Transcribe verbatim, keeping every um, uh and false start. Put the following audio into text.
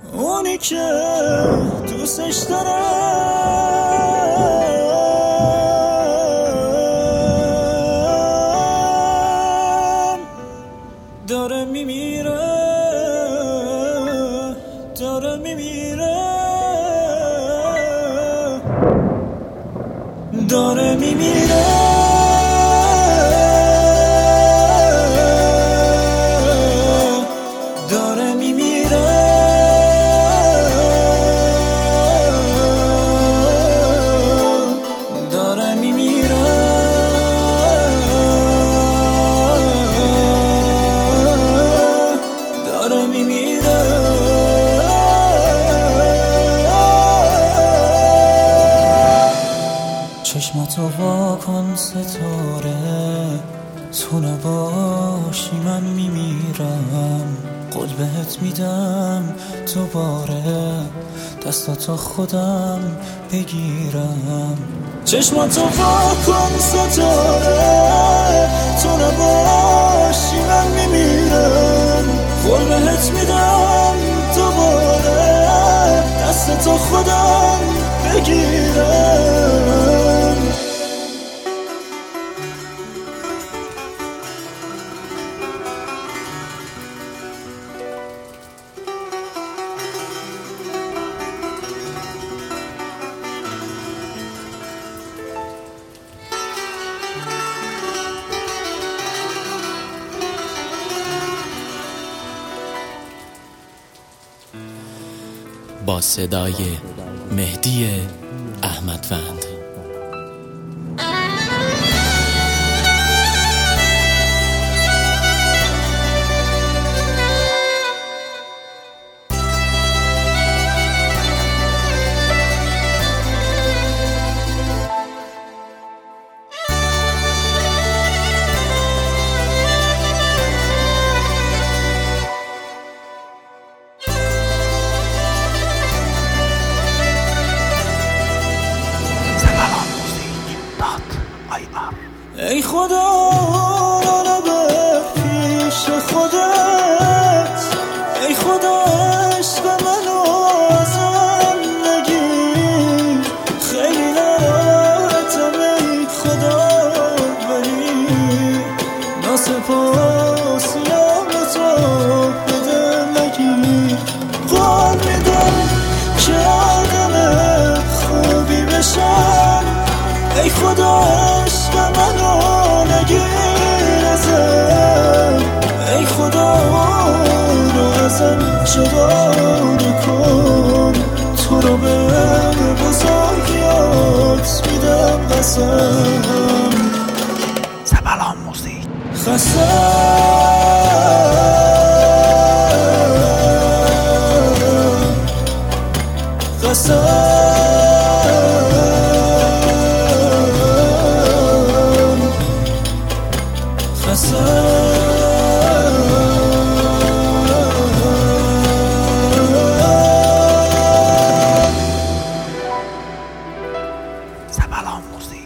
اونی که دوستش دارم داره میمیره، داره میمیره، داره میمیره، داره میمیره، داره میمیره، داره میمیره. چشماتو وا کن ستاره، تو نباشی من میمیرم. قول بهت میدم دوباره دستاتو خودم بگیرم. چشماتو وا کن ستاره، تو نباشی من میمیرم. قول بهت میدم دوباره دستاتو خودم بگیرم. با صدای مهدی احمدوند. ای خدا منو ببر پیش خودت، ای خدا عشق منو ازم نگیر. خیلی ناراحتم ای خدا، ولی ناسپاسیم تو به دل نگیر. قول میدم که آدم خوبی بشم، ای خدا عشق منو نگیر ازم. ای خدا رو ازم جدا نکن، تو رو به بزرگیات میدم قسم. سبلان موزیک قسم قسم سبلان موزیک.